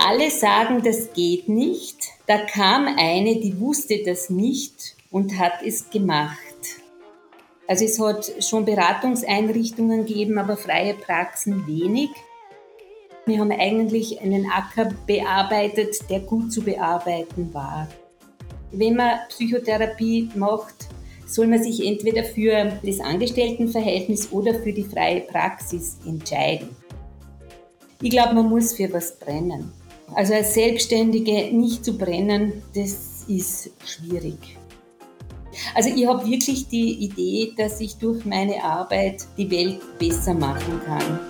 alle sagen, das geht nicht. Da kam eine, die wusste das nicht und hat es gemacht. Also es hat schon Beratungseinrichtungen gegeben, aber freie Praxen wenig. Wir haben eigentlich einen Acker bearbeitet, der gut zu bearbeiten war. Wenn man Psychotherapie macht, soll man sich entweder für das Angestelltenverhältnis oder für die freie Praxis entscheiden. Ich glaube, man muss für was brennen. Also als Selbstständige nicht zu brennen, das ist schwierig. Also ich habe wirklich die Idee, dass ich durch meine Arbeit die Welt besser machen kann.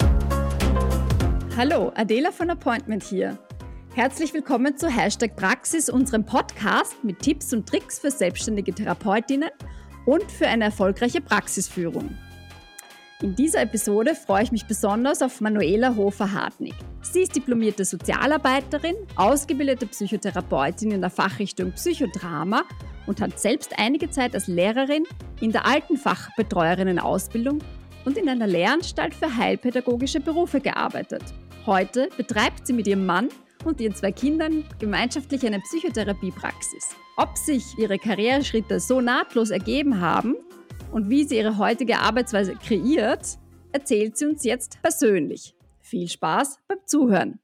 Hallo, Adela von Appointment hier. Herzlich willkommen zu #Praxis, unserem Podcast mit Tipps und Tricks für selbstständige Therapeutinnen und für eine erfolgreiche Praxisführung. In dieser Episode freue ich mich besonders auf Manuela Hofer-Hartnig. Sie ist diplomierte Sozialarbeiterin, ausgebildete Psychotherapeutin in der Fachrichtung Psychodrama und hat selbst einige Zeit als Lehrerin in der Altenfachbetreuerinnen-Ausbildung und in einer Lehranstalt für heilpädagogische Berufe gearbeitet. Heute betreibt sie mit ihrem Mann und ihren 2 Kindern gemeinschaftlich eine Psychotherapiepraxis. Ob sich ihre Karriereschritte so nahtlos ergeben haben und wie sie ihre heutige Arbeitsweise kreiert, erzählt sie uns jetzt persönlich. Viel Spaß beim Zuhören.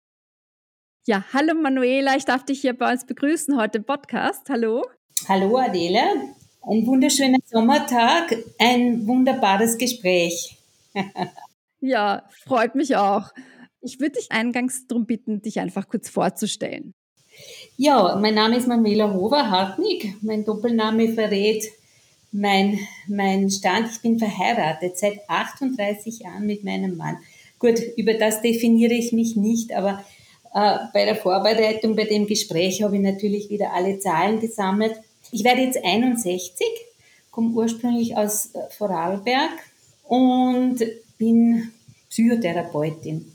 Ja, hallo Manuela, ich darf dich hier bei uns begrüßen heute im Podcast. Hallo. Hallo Adela, ein wunderschöner Sommertag, ein wunderbares Gespräch. Ja, freut mich auch. Ich würde dich eingangs darum bitten, dich einfach kurz vorzustellen. Ja, mein Name ist Manuela Hofer-Hartnig. Mein Doppelname verrät mein Stand. Ich bin verheiratet seit 38 Jahren mit meinem Mann. Gut, über das definiere ich mich nicht, aber bei der Vorbereitung, bei dem Gespräch habe ich natürlich wieder alle Zahlen gesammelt. Ich werde jetzt 61, komme ursprünglich aus Vorarlberg und bin Psychotherapeutin.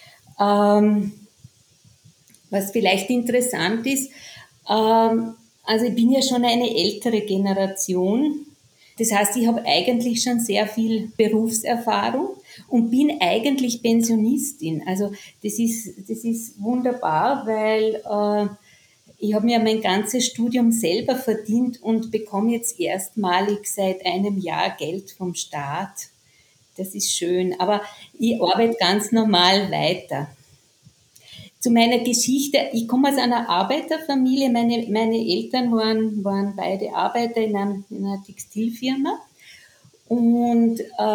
Was vielleicht interessant ist, also ich bin ja schon eine ältere Generation. Das heißt, ich habe eigentlich schon sehr viel Berufserfahrung und bin eigentlich Pensionistin. Also das ist wunderbar, weil ich habe mir mein ganzes Studium selber verdient und bekomme jetzt erstmalig seit einem Jahr Geld vom Staat. Das ist schön, aber ich arbeite ganz normal weiter. Zu meiner Geschichte, ich komme aus einer Arbeiterfamilie, meine Eltern waren beide Arbeiter in einer Textilfirma und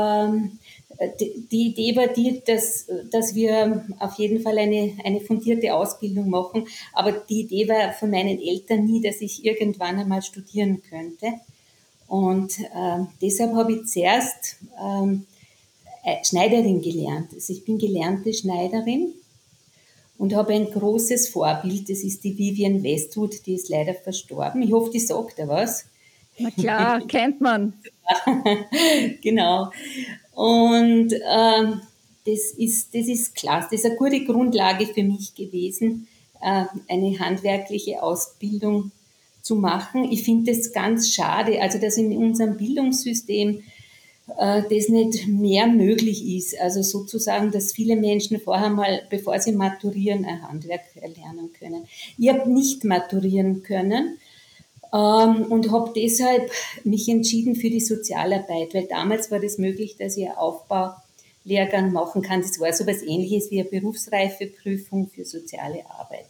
die Idee war dass wir auf jeden Fall eine fundierte Ausbildung machen, aber die Idee war von meinen Eltern nie, dass ich irgendwann einmal studieren könnte und deshalb habe ich zuerst Schneiderin gelernt. Also ich bin gelernte Schneiderin und habe ein großes Vorbild, das ist die Vivienne Westwood, die ist leider verstorben. Ich hoffe, die sagt dir was. Na klar, kennt man. Genau. Und das ist klasse. Das ist eine gute Grundlage für mich gewesen, eine handwerkliche Ausbildung zu machen. Ich finde es ganz schade, also dass in unserem Bildungssystem das nicht mehr möglich ist. Also sozusagen, dass viele Menschen vorher mal, bevor sie maturieren, ein Handwerk erlernen können. Ich habe nicht maturieren können und habe deshalb mich entschieden für die Sozialarbeit, weil damals war das möglich, dass ich einen Aufbaulehrgang machen kann. Das war so etwas Ähnliches wie eine Berufsreifeprüfung für soziale Arbeit.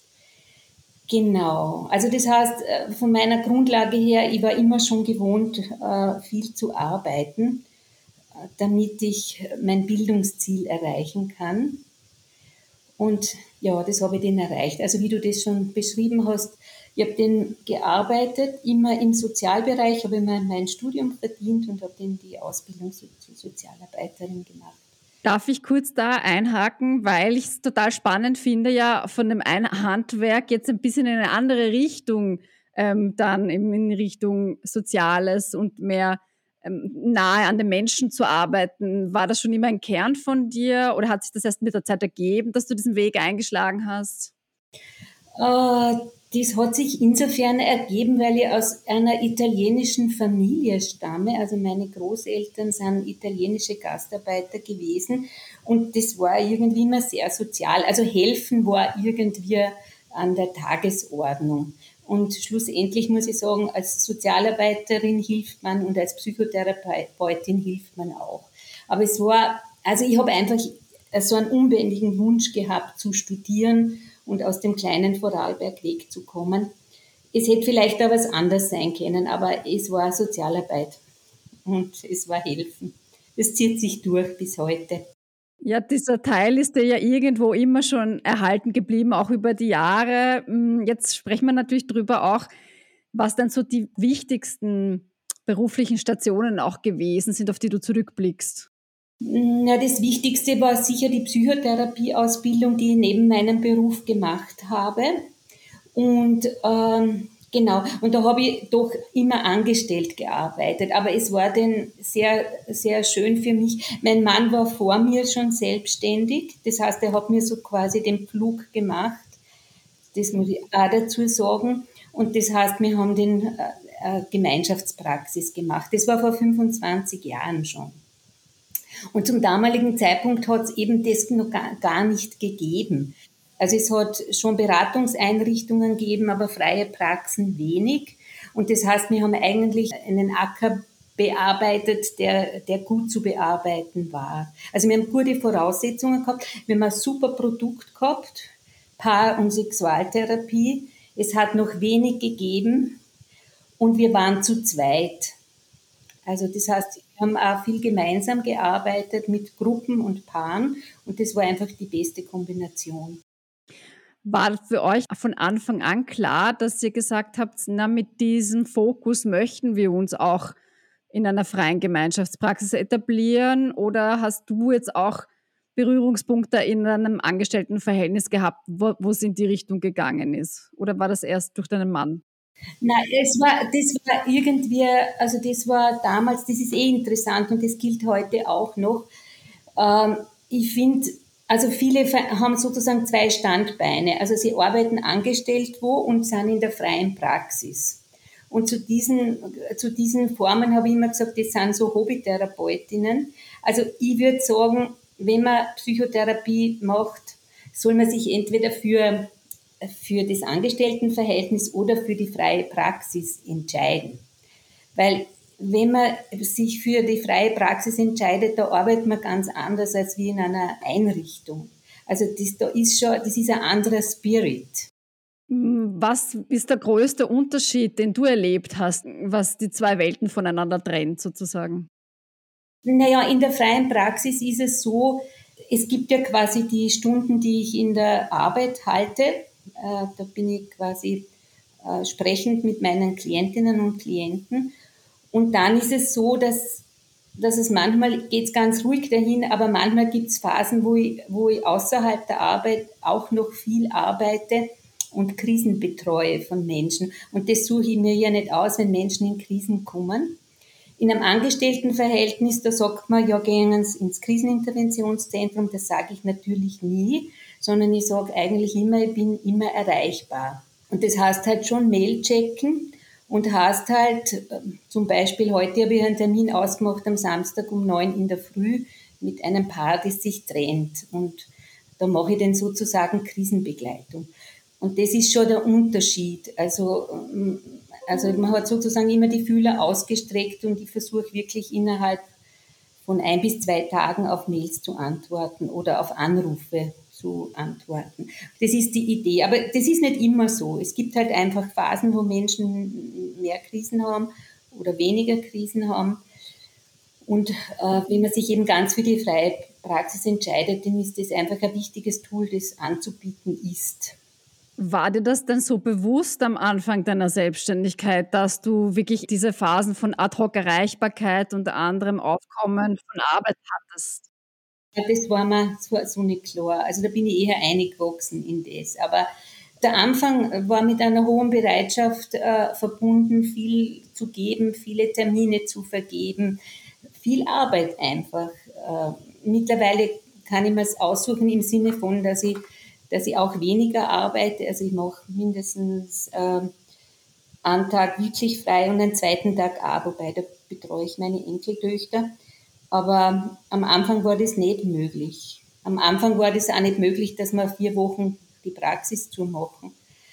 Genau, also das heißt, von meiner Grundlage her, ich war immer schon gewohnt, viel zu arbeiten, damit ich mein Bildungsziel erreichen kann. Und ja, das habe ich dann erreicht. Also wie du das schon beschrieben hast, ich habe dann gearbeitet, immer im Sozialbereich, habe immer mein Studium verdient und habe dann die Ausbildung zur Sozialarbeiterin gemacht. Darf ich kurz da einhaken, weil ich es total spannend finde, ja von dem einen Handwerk jetzt ein bisschen in eine andere Richtung, dann in Richtung Soziales und mehr nahe an den Menschen zu arbeiten. War das schon immer ein Kern von dir oder hat sich das erst mit der Zeit ergeben, dass du diesen Weg eingeschlagen hast? Das hat sich insofern ergeben, weil ich aus einer italienischen Familie stamme. Also meine Großeltern sind italienische Gastarbeiter gewesen und das war irgendwie immer sehr sozial. Also helfen war irgendwie an der Tagesordnung. Und schlussendlich muss ich sagen, als Sozialarbeiterin hilft man und als Psychotherapeutin hilft man auch. Aber es war, also ich habe einfach so einen unbändigen Wunsch gehabt zu studieren und aus dem kleinen Vorarlberg wegzukommen. Es hätte vielleicht auch was anderes sein können, aber es war Sozialarbeit und es war Helfen. Das zieht sich durch bis heute. Ja, dieser Teil ist dir ja irgendwo immer schon erhalten geblieben, auch über die Jahre. Jetzt sprechen wir natürlich drüber auch, was dann so die wichtigsten beruflichen Stationen auch gewesen sind, auf die du zurückblickst. Ja, das Wichtigste war sicher die Psychotherapieausbildung, die ich neben meinem Beruf gemacht habe. Und genau, und da habe ich doch immer angestellt gearbeitet. Aber es war dann sehr, sehr schön für mich. Mein Mann war vor mir schon selbstständig. Das heißt, er hat mir so quasi den Pflug gemacht. Das muss ich auch dazu sagen. Und das heißt, wir haben den Gemeinschaftspraxis gemacht. Das war vor 25 Jahren schon. Und zum damaligen Zeitpunkt hat es eben das noch gar nicht gegeben. Also es hat schon Beratungseinrichtungen gegeben, aber freie Praxen wenig. Und das heißt, wir haben eigentlich einen Acker bearbeitet, der gut zu bearbeiten war. Also wir haben gute Voraussetzungen gehabt, wir haben ein super Produkt gehabt, Paar- und Sexualtherapie. Es hat noch wenig gegeben und wir waren zu zweit. Also das heißt, wir haben auch viel gemeinsam gearbeitet mit Gruppen und Paaren und das war einfach die beste Kombination. War für euch von Anfang an klar, dass ihr gesagt habt, na, mit diesem Fokus möchten wir uns auch in einer freien Gemeinschaftspraxis etablieren? Oder hast du jetzt auch Berührungspunkte in einem Angestelltenverhältnis gehabt, wo es in die Richtung gegangen ist? Oder war das erst durch deinen Mann? Nein, das war irgendwie, also das war damals, das ist eh interessant und das gilt heute auch noch. Ich finde, also viele haben sozusagen zwei Standbeine. Also sie arbeiten angestellt wo und sind in der freien Praxis. Und zu diesen Formen habe ich immer gesagt, das sind so Hobbytherapeutinnen. Also ich würde sagen, wenn man Psychotherapie macht, soll man sich entweder für das Angestelltenverhältnis oder für die freie Praxis entscheiden. Weil wenn man sich für die freie Praxis entscheidet, da arbeitet man ganz anders als wie in einer Einrichtung. Also das ist ein anderer Spirit. Was ist der größte Unterschied, den du erlebt hast, was die zwei Welten voneinander trennt sozusagen? Naja, in der freien Praxis ist es so, es gibt ja quasi die Stunden, die ich in der Arbeit halte. Da bin ich quasi sprechend mit meinen Klientinnen und Klienten. Und dann ist es so, dass es manchmal geht es ganz ruhig dahin, aber manchmal gibt es Phasen, wo ich außerhalb der Arbeit auch noch viel arbeite und Krisen betreue von Menschen. Und das suche ich mir ja nicht aus, wenn Menschen in Krisen kommen. In einem Angestelltenverhältnis, da sagt man, ja, gehen Sie ins Kriseninterventionszentrum, das sage ich natürlich nie, sondern ich sage eigentlich immer, ich bin immer erreichbar. Und das heißt halt schon Mail checken und heißt halt, zum Beispiel heute habe ich einen Termin ausgemacht am Samstag um 9 in der Früh mit einem Paar, das sich trennt. Und da mache ich dann sozusagen Krisenbegleitung. Und das ist schon der Unterschied. Also man hat sozusagen immer die Fühler ausgestreckt und ich versuche wirklich innerhalb von 1 bis 2 Tagen auf Mails zu antworten oder auf Anrufe zu antworten. Das ist die Idee. Aber das ist nicht immer so. Es gibt halt einfach Phasen, wo Menschen mehr Krisen haben oder weniger Krisen haben. Und wenn man sich eben ganz für die freie Praxis entscheidet, dann ist das einfach ein wichtiges Tool, das anzubieten ist. War dir das denn so bewusst am Anfang deiner Selbstständigkeit, dass du wirklich diese Phasen von Ad-hoc-Erreichbarkeit, unter anderem Aufkommen von Arbeit hattest? Ja, das war so nicht klar. Also da bin ich eher eingewachsen in das. Aber der Anfang war mit einer hohen Bereitschaft verbunden, viel zu geben, viele Termine zu vergeben, viel Arbeit einfach. Mittlerweile kann ich mir es aussuchen im Sinne von, dass dass ich auch weniger arbeite. Also ich mache mindestens einen Tag wirklich frei und einen zweiten Tag auch, wobei da betreue ich meine Enkeltöchter. Aber am Anfang war das nicht möglich. Am Anfang war das auch nicht möglich, dass wir 4 Wochen die Praxis zumachen.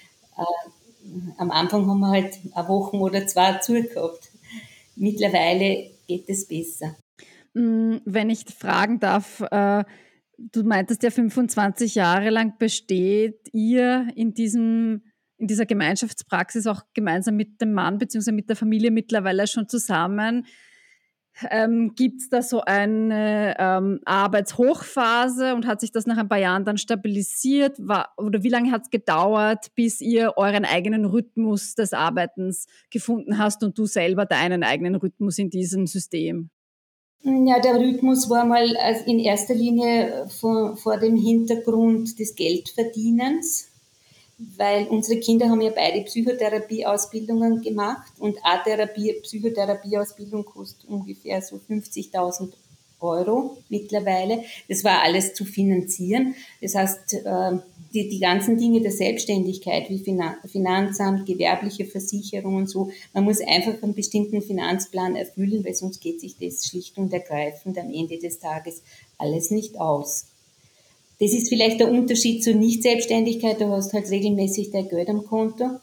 Am Anfang haben wir halt eine Woche oder 2 zugehabt. Mittlerweile geht es besser. Wenn ich fragen darf, du meintest ja 25 Jahre lang besteht ihr in dieser Gemeinschaftspraxis auch gemeinsam mit dem Mann bzw. mit der Familie mittlerweile schon zusammen. Gibt es da so eine Arbeitshochphase und hat sich das nach ein paar Jahren dann stabilisiert? Oder wie lange hat es gedauert, bis ihr euren eigenen Rhythmus des Arbeitens gefunden hast und du selber deinen eigenen Rhythmus in diesem System? Ja, der Rhythmus war mal in erster Linie vor dem Hintergrund des Geldverdienens, weil unsere Kinder haben ja beide Psychotherapieausbildungen gemacht und eine Psychotherapieausbildung kostet ungefähr so 50.000 Euro mittlerweile. Das war alles zu finanzieren. Das heißt, die ganzen Dinge der Selbstständigkeit wie Finanzamt, gewerbliche Versicherung und so, man muss einfach einen bestimmten Finanzplan erfüllen, weil sonst geht sich das schlicht und ergreifend am Ende des Tages alles nicht aus. Das ist vielleicht der Unterschied zur Nicht-Selbstständigkeit, du hast halt regelmäßig dein Geld am Konto.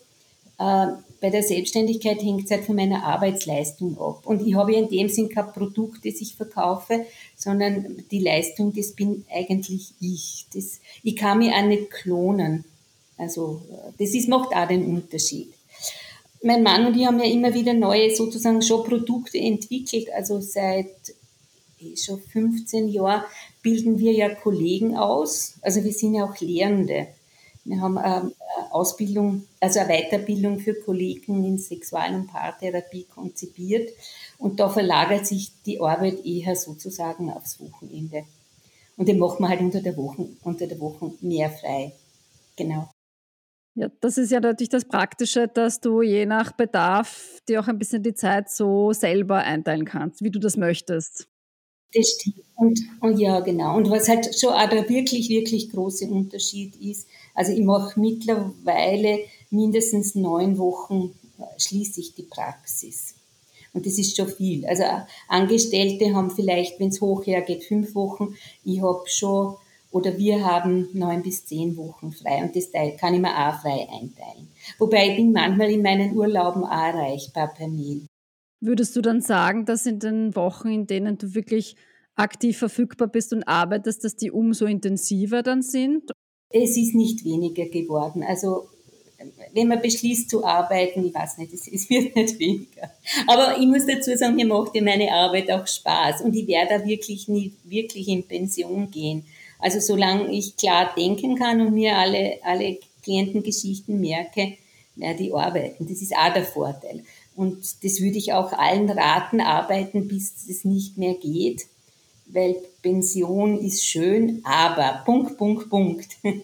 Bei der Selbstständigkeit hängt es halt von meiner Arbeitsleistung ab. Und ich habe ja in dem Sinn kein Produkt, das ich verkaufe, sondern die Leistung, das bin eigentlich ich. Ich kann mich auch nicht klonen. Also macht auch den Unterschied. Mein Mann und ich haben ja immer wieder neue sozusagen schon Produkte entwickelt. Also seit schon 15 Jahren bilden wir ja Kollegen aus. Also wir sind ja auch Lehrende. Wir haben eine Ausbildung, also eine Weiterbildung für Kollegen in Sexual- und Paartherapie konzipiert. Und da verlagert sich die Arbeit eher sozusagen aufs Wochenende. Und den machen wir halt unter der Woche mehr frei. Genau. Ja, das ist ja natürlich das Praktische, dass du je nach Bedarf dir auch ein bisschen die Zeit so selber einteilen kannst, wie du das möchtest. Das stimmt. Und ja, genau. Und was halt schon auch der wirklich, wirklich große Unterschied ist, also ich mache mittlerweile mindestens 9 Wochen schließe ich die Praxis. Und das ist schon viel. Also Angestellte haben vielleicht, wenn es hoch hergeht, 5 Wochen. Ich habe schon, oder wir haben 9 bis 10 Wochen frei. Und das kann ich mir auch frei einteilen. Wobei ich bin manchmal in meinen Urlauben auch erreichbar per Mail. Würdest du dann sagen, dass in den Wochen, in denen du wirklich aktiv verfügbar bist und arbeitest, dass die umso intensiver dann sind? Es ist nicht weniger geworden. Also wenn man beschließt zu arbeiten, ich weiß nicht, es wird nicht weniger. Aber ich muss dazu sagen, mir macht ja meine Arbeit auch Spaß und ich werde da wirklich nie wirklich in Pension gehen. Also solange ich klar denken kann und mir alle Klientengeschichten merke, werde ich arbeiten. Das ist auch der Vorteil. Und das würde ich auch allen raten, arbeiten, bis es nicht mehr geht, weil Pension ist schön, aber Punkt, Punkt, Punkt.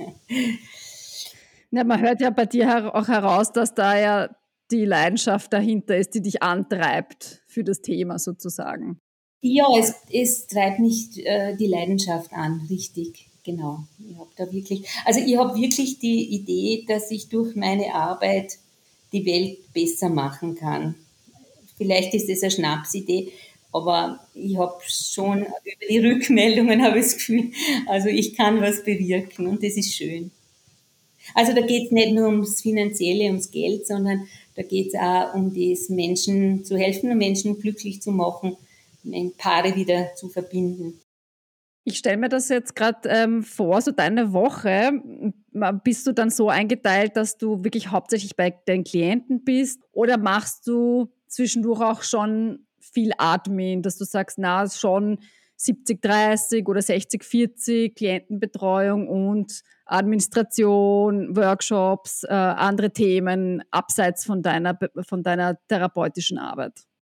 Ja, man hört ja bei dir auch heraus, dass da ja die Leidenschaft dahinter ist, die dich antreibt für das Thema sozusagen. Ja, es treibt mich die Leidenschaft an, richtig, genau. Ich habe wirklich die Idee, dass ich durch meine Arbeit die Welt besser machen kann. Vielleicht ist das eine Schnapsidee, aber ich habe schon über die Rückmeldungen habe ich das Gefühl, also ich kann was bewirken und das ist schön. Also da geht es nicht nur ums Finanzielle, ums Geld, sondern da geht es auch um das Menschen zu helfen und Menschen glücklich zu machen, Paare wieder zu verbinden. Ich stelle mir das jetzt gerade vor, so deine Woche, bist du dann so eingeteilt, dass du wirklich hauptsächlich bei deinen Klienten bist oder machst du zwischendurch auch schon viel Admin, dass du sagst, na, schon 70-30 oder 60-40 Klientenbetreuung und Administration, Workshops, andere Themen abseits von deiner therapeutischen Arbeit?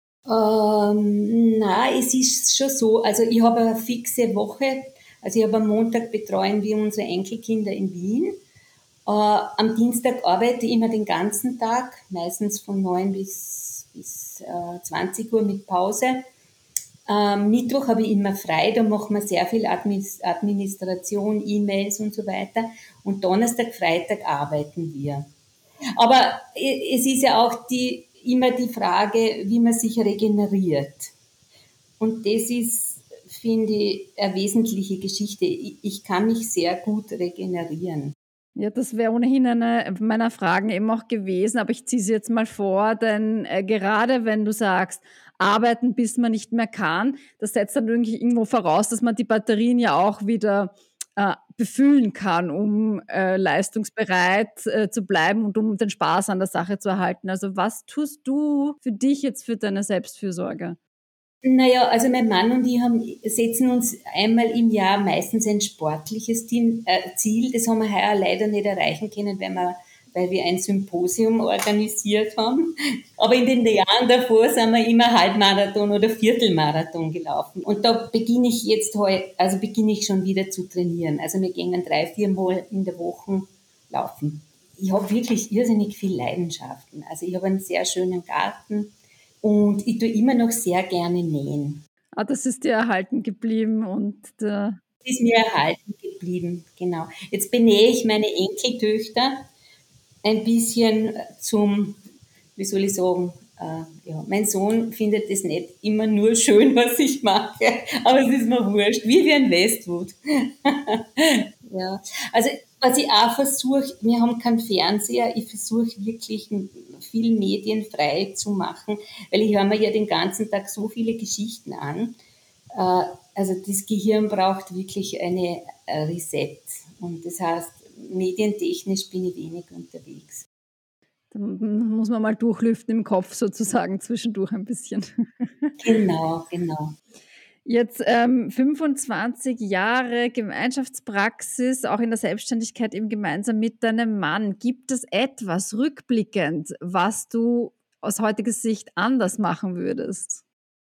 Nein, es ist schon so. Also ich habe eine fixe Woche. Also ich habe am Montag betreuen wir unsere Enkelkinder in Wien. Am Dienstag arbeite ich immer den ganzen Tag, meistens von 9 bis 20 Uhr mit Pause. Mittwoch habe ich immer frei, da machen wir sehr viel Administration, E-Mails und so weiter. Und Donnerstag, Freitag arbeiten wir. Aber es ist ja auch immer die Frage, wie man sich regeneriert. Und das ist, finde ich, eine wesentliche Geschichte. Ich kann mich sehr gut regenerieren. Ja, das wäre ohnehin eine meiner Fragen eben auch gewesen, aber ich ziehe sie jetzt mal vor, denn gerade wenn du sagst, arbeiten, bis man nicht mehr kann, das setzt dann irgendwie irgendwo voraus, dass man die Batterien ja auch wieder befüllen kann, um leistungsbereit zu bleiben und um den Spaß an der Sache zu erhalten. Also was tust du für dich jetzt für deine Selbstfürsorge? Naja, also mein Mann und ich setzen uns einmal im Jahr meistens ein sportliches Ziel. Das haben wir heuer leider nicht erreichen können, weil wir ein Symposium organisiert haben. Aber in den Jahren davor sind wir immer Halbmarathon oder Viertelmarathon gelaufen. Und da beginne ich schon wieder zu trainieren. Also wir gehen 3-4 Mal in der Woche laufen. Ich habe wirklich irrsinnig viel Leidenschaften. Also ich habe einen sehr schönen Garten. Und ich tue immer noch sehr gerne nähen. Ah, das ist dir erhalten geblieben und Das ist mir erhalten geblieben, genau. Jetzt benähe ich meine Enkeltöchter ein bisschen wie soll ich sagen, ja, mein Sohn findet es nicht immer nur schön, was ich mache, aber es ist mir wurscht, wie ein Westwood. Ja, also was ich auch versuche, wir haben keinen Fernseher, ich versuche wirklich viel medienfrei zu machen, weil ich höre mir ja den ganzen Tag so viele Geschichten an. Also das Gehirn braucht wirklich eine Reset und das heißt, medientechnisch bin ich wenig unterwegs. dann muss man mal durchlüften im Kopf sozusagen zwischendurch ein bisschen. Genau, genau. Jetzt 25 Jahre Gemeinschaftspraxis, auch in der Selbstständigkeit eben gemeinsam mit deinem Mann. Gibt es etwas rückblickend, was du aus heutiger Sicht anders machen würdest?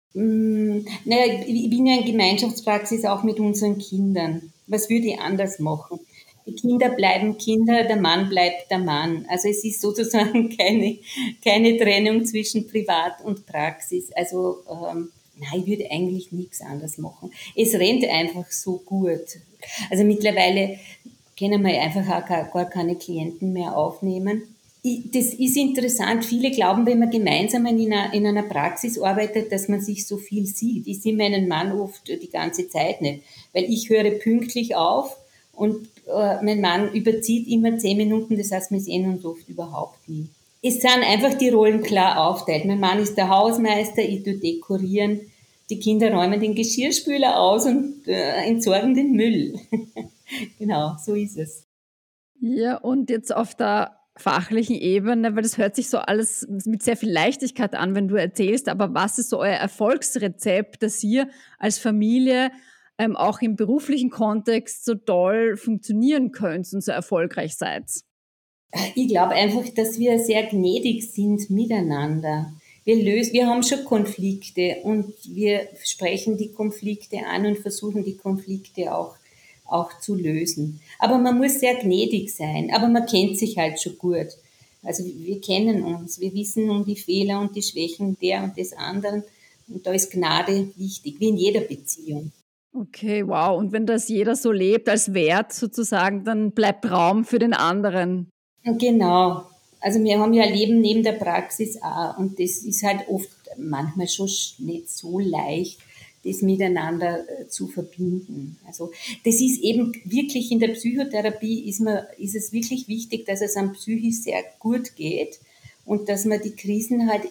Naja, ich bin ja in Gemeinschaftspraxis auch mit unseren Kindern. Was würde ich anders machen? Die Kinder bleiben Kinder, der Mann bleibt der Mann. Also es ist sozusagen keine Trennung zwischen Privat und Praxis. Also nein, ich würde eigentlich nichts anders machen. Es rennt einfach so gut. Also mittlerweile können wir einfach auch gar keine Klienten mehr aufnehmen. Das ist interessant. Viele glauben, wenn man gemeinsam in einer Praxis arbeitet, dass man sich so viel sieht. Ich sehe meinen Mann oft die ganze Zeit nicht, weil ich höre pünktlich auf und mein Mann überzieht immer 10 Minuten, das heißt, wir sehen uns oft überhaupt nie. Es sind einfach die Rollen klar aufteilt. Mein Mann ist der Hausmeister, ich tue dekorieren, die Kinder räumen den Geschirrspüler aus und entsorgen den Müll. Genau, so ist es. Ja, und jetzt auf der fachlichen Ebene, weil das hört sich so alles mit sehr viel Leichtigkeit an, wenn du erzählst, aber was ist so euer Erfolgsrezept, dass ihr als Familie auch im beruflichen Kontext so toll funktionieren könnt und so erfolgreich seid? Ich glaube einfach, dass wir sehr gnädig sind miteinander. Wir haben schon Konflikte und wir sprechen die Konflikte an und versuchen die Konflikte auch zu lösen. Aber man muss sehr gnädig sein, aber man kennt sich halt schon gut. Also wir kennen uns, wir wissen um die Fehler und die Schwächen der und des anderen und da ist Gnade wichtig, wie in jeder Beziehung. Okay, wow. Und wenn das jeder so lebt als Wert sozusagen, dann bleibt Raum für den anderen. Genau. Also wir haben ja ein Leben neben der Praxis auch und das ist halt oft manchmal schon nicht so leicht, das miteinander zu verbinden. Also das ist eben wirklich in der Psychotherapie ist es wirklich wichtig, dass es einem psychisch sehr gut geht und dass man die Krisen halt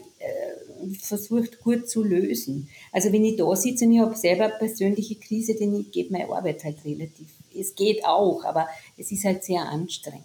versucht gut zu lösen. Also wenn ich da sitze und ich habe selber eine persönliche Krise, dann geht meine Arbeit halt relativ. Es geht auch, aber es ist halt sehr anstrengend.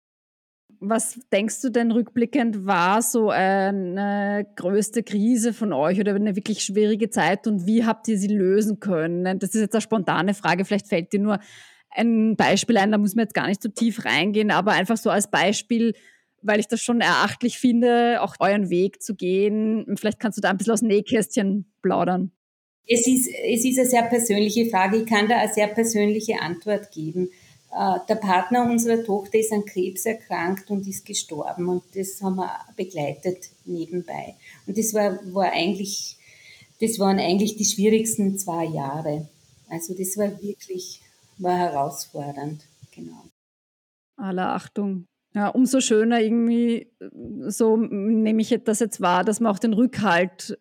Was denkst du denn rückblickend war so eine größte Krise von euch oder eine wirklich schwierige Zeit und wie habt ihr sie lösen können? Das ist jetzt eine spontane Frage, vielleicht fällt dir nur ein Beispiel ein, da muss man jetzt gar nicht so tief reingehen, aber einfach so als Beispiel, weil ich das schon erachtlich finde, auch euren Weg zu gehen. Vielleicht kannst du da ein bisschen aus dem Nähkästchen plaudern. Es ist eine sehr persönliche Frage. Ich kann da eine sehr persönliche Antwort geben. Der Partner unserer Tochter ist an Krebs erkrankt und ist gestorben und das haben wir begleitet nebenbei. Und das war eigentlich Das waren eigentlich die schwierigsten 2 Jahre. Also das war herausfordernd, genau. Aller Achtung. Ja, umso schöner irgendwie, so nehme ich das jetzt wahr, dass man auch den Rückhalt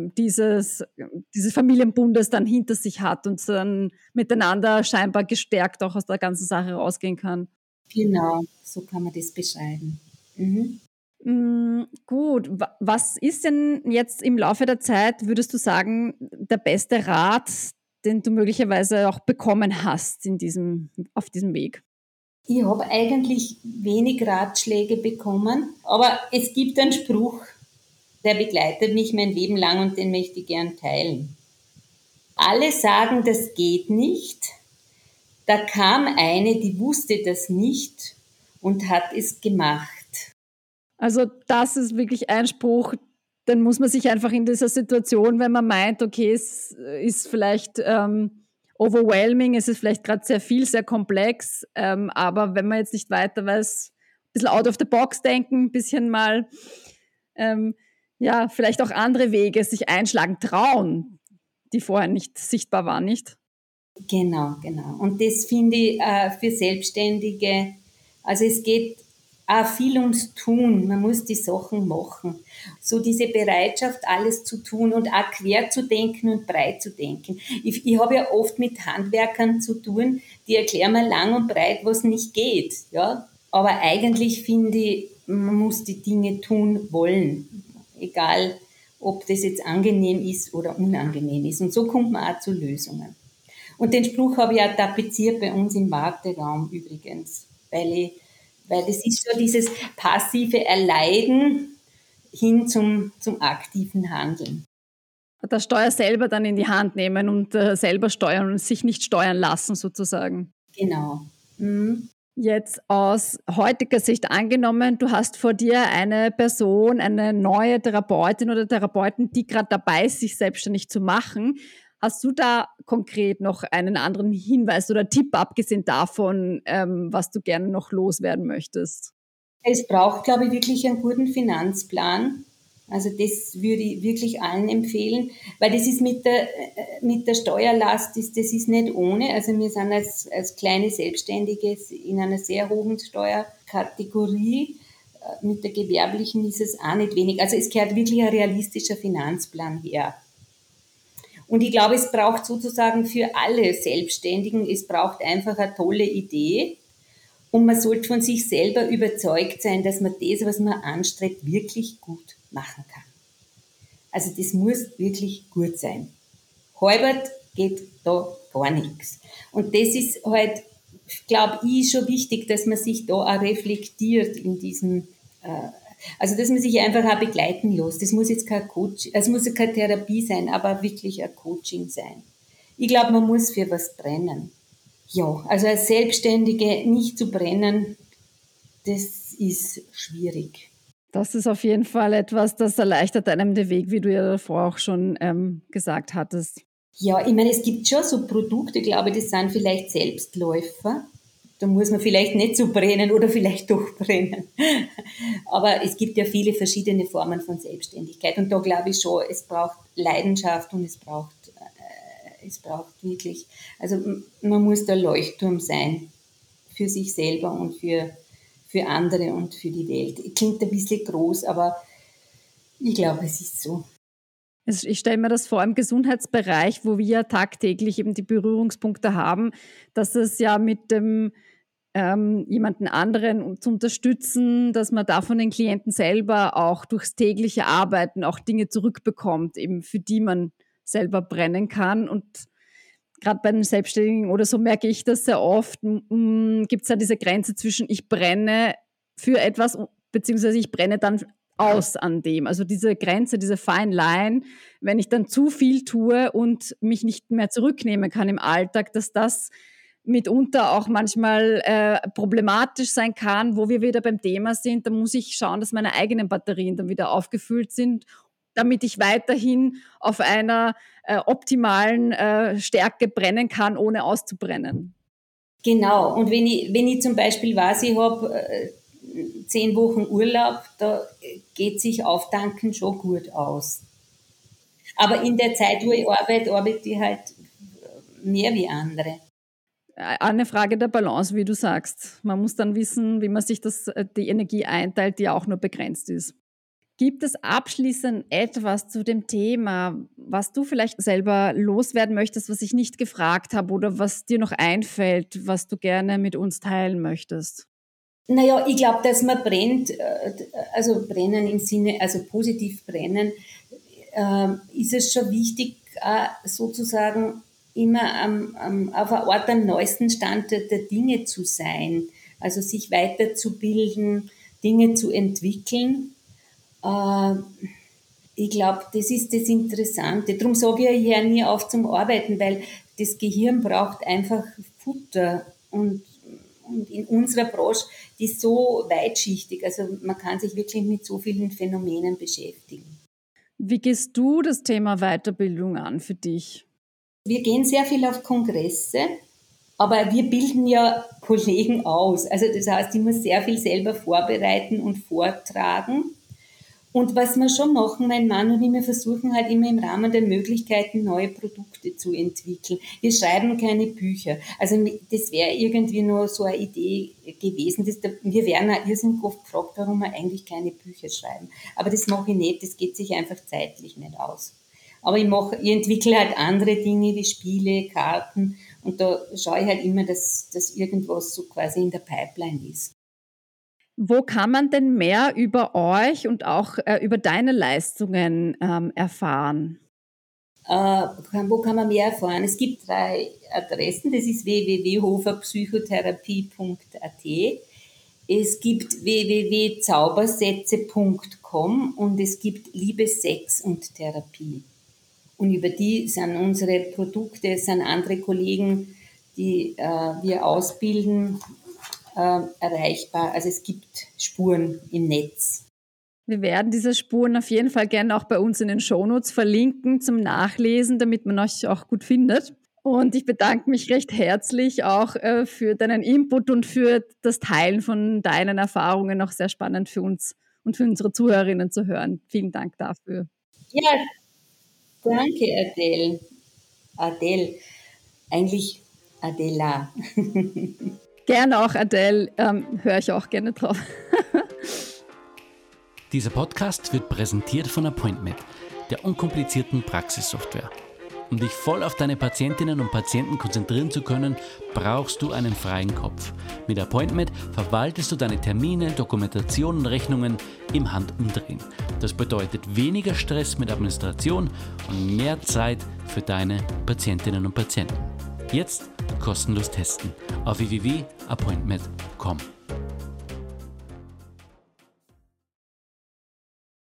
dieses Familienbundes dann hinter sich hat und dann miteinander scheinbar gestärkt auch aus der ganzen Sache rausgehen kann. Genau, so kann man das beschreiben. Mhm. Gut, was ist denn jetzt im Laufe der Zeit, würdest du sagen, der beste Rat, den du möglicherweise auch bekommen hast auf diesem Weg? Ich habe eigentlich wenig Ratschläge bekommen, aber es gibt einen Spruch, der begleitet mich mein Leben lang und den möchte ich gern teilen. Alle sagen, das geht nicht. Da kam eine, die wusste das nicht und hat es gemacht. Also das ist wirklich ein Spruch, den muss man sich einfach in dieser Situation, wenn man meint, okay, es ist vielleicht overwhelming, es ist vielleicht gerade sehr viel, sehr komplex, aber wenn man jetzt nicht weiter weiß, ein bisschen out of the box denken, ein bisschen mal, ja, vielleicht auch andere Wege sich einschlagen, trauen, die vorher nicht sichtbar waren, nicht? Genau, genau. Und das finde ich für Selbstständige, also es geht auch viel ums Tun. Man muss die Sachen machen. So diese Bereitschaft, alles zu tun und auch quer zu denken und breit zu denken. Ich habe ja oft mit Handwerkern zu tun, die erklären mir lang und breit, was nicht geht. Ja? Aber eigentlich finde ich, man muss die Dinge tun wollen. Egal, ob das jetzt angenehm ist oder unangenehm ist. Und so kommt man auch zu Lösungen. Und den Spruch habe ich auch tapeziert bei uns im Warteraum übrigens, weil das ist so dieses passive Erleiden hin zum aktiven Handeln. Das Steuer selber dann in die Hand nehmen und selber steuern und sich nicht steuern lassen sozusagen. Genau. Mhm. Jetzt aus heutiger Sicht angenommen, du hast vor dir eine Person, eine neue Therapeutin oder Therapeuten, die gerade dabei ist, sich selbstständig zu machen. Hast du da konkret noch einen anderen Hinweis oder Tipp, abgesehen davon, was du gerne noch loswerden möchtest? Es braucht, glaube ich, wirklich einen guten Finanzplan. Also das würde ich wirklich allen empfehlen, weil das ist mit der Steuerlast, das ist nicht ohne. Also wir sind als kleine Selbstständige in einer sehr hohen Steuerkategorie. Mit der gewerblichen ist es auch nicht wenig. Also es gehört wirklich ein realistischer Finanzplan her. Und ich glaube, es braucht sozusagen für alle Selbstständigen, es braucht einfach eine tolle Idee. Und man sollte von sich selber überzeugt sein, dass man das, was man anstrebt, wirklich gut machen kann. Also das muss wirklich gut sein. Halbert geht da gar nichts. Und das ist halt, glaube ich, schon wichtig, dass man sich da auch reflektiert in diesem, also dass man sich einfach auch begleiten lässt. Das muss jetzt kein Coach, es muss keine Therapie sein, aber wirklich ein Coaching sein. Ich glaube, man muss für was brennen. Ja, also als Selbstständige nicht zu brennen, das ist schwierig. Das ist auf jeden Fall etwas, das erleichtert einem den Weg, wie du ja davor auch schon gesagt hattest. Ja, ich meine, es gibt schon so Produkte, glaube ich, die sind vielleicht Selbstläufer. Da muss man vielleicht nicht so brennen oder vielleicht doch brennen. Aber es gibt ja viele verschiedene Formen von Selbstständigkeit. Und da glaube ich schon, es braucht Leidenschaft und es braucht wirklich, also man muss der Leuchtturm sein für sich selber und für andere und für die Welt. Klingt ein bisschen groß, aber ich glaube, es ist so. Ich stelle mir das vor im Gesundheitsbereich, wo wir ja tagtäglich eben die Berührungspunkte haben, dass es ja mit dem jemanden anderen zu unterstützen, dass man da von den Klienten selber auch durchs tägliche Arbeiten auch Dinge zurückbekommt, eben für die man selber brennen kann. Und gerade bei den Selbstständigen oder so merke ich das sehr oft, gibt es da diese Grenze zwischen ich brenne für etwas, beziehungsweise ich brenne dann aus an dem. Also diese Grenze, diese fine line, wenn ich dann zu viel tue und mich nicht mehr zurücknehmen kann im Alltag, dass das mitunter auch manchmal problematisch sein kann, wo wir wieder beim Thema sind. Da muss ich schauen, dass meine eigenen Batterien dann wieder aufgefüllt sind, damit ich weiterhin auf einer optimalen Stärke brennen kann, ohne auszubrennen. Genau, und wenn ich zum Beispiel weiß, ich habe 10 Wochen Urlaub, da geht sich Auftanken schon gut aus. Aber in der Zeit, wo ich arbeite ich halt mehr wie andere. Eine Frage der Balance, wie du sagst. Man muss dann wissen, wie man sich die Energie einteilt, die auch nur begrenzt ist. Gibt es abschließend etwas zu dem Thema, was du vielleicht selber loswerden möchtest, was ich nicht gefragt habe oder was dir noch einfällt, was du gerne mit uns teilen möchtest? Naja, ich glaube, dass man brennt, also brennen im Sinne, also positiv brennen, ist es schon wichtig, sozusagen immer auf einem Ort am neuesten Stand der Dinge zu sein, also sich weiterzubilden, Dinge zu entwickeln. Ich glaube, das ist das Interessante. Darum sage ich ja nie auf zum Arbeiten, weil das Gehirn braucht einfach Futter und in unserer Branche, die ist so weitschichtig, also man kann sich wirklich mit so vielen Phänomenen beschäftigen. Wie gehst du das Thema Weiterbildung an für dich? Wir gehen sehr viel auf Kongresse, aber wir bilden ja Kollegen aus. Also das heißt, ich muss sehr viel selber vorbereiten und vortragen. Und was wir schon machen, mein Mann und ich, wir versuchen halt immer im Rahmen der Möglichkeiten neue Produkte zu entwickeln. Wir schreiben keine Bücher. Also das wäre irgendwie nur so eine Idee gewesen. Wir werden auch irrsinnig oft gefragt, warum wir eigentlich keine Bücher schreiben. Aber das mache ich nicht, das geht sich einfach zeitlich nicht aus. Aber ich entwickle halt andere Dinge wie Spiele, Karten und da schaue ich halt immer, dass irgendwas so quasi in der Pipeline ist. Wo kann man denn mehr über euch und auch über deine Leistungen erfahren? Wo kann man mehr erfahren? Es gibt 3 Adressen, das ist www.hoferpsychotherapie.at, es gibt www.zaubersätze.com und es gibt Liebe, Sex und Therapie. Und über die sind unsere Produkte, sind andere Kollegen, die wir ausbilden, erreichbar. Also es gibt Spuren im Netz. Wir werden diese Spuren auf jeden Fall gerne auch bei uns in den Shownotes verlinken zum Nachlesen, damit man euch auch gut findet. Und ich bedanke mich recht herzlich auch für deinen Input und für das Teilen von deinen Erfahrungen. Auch sehr spannend für uns und für unsere Zuhörerinnen zu hören. Vielen Dank dafür. Ja, danke Adele. Adele, eigentlich Adela. Gerne auch Adele, höre ich auch gerne drauf. Dieser Podcast wird präsentiert von Appointmed, der unkomplizierten Praxissoftware. Um dich voll auf deine Patientinnen und Patienten konzentrieren zu können, brauchst du einen freien Kopf. Mit Appointmed verwaltest du deine Termine, Dokumentation und Rechnungen im Handumdrehen. Das bedeutet weniger Stress mit Administration und mehr Zeit für deine Patientinnen und Patienten. Jetzt kostenlos testen auf www.appointmed.com.